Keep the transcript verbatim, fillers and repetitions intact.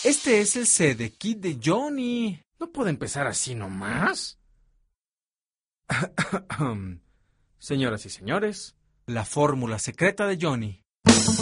Este es el CD kit de Johnny. ¿No puede empezar así nomás? Señoras y señores, la fórmula secreta de Johnny.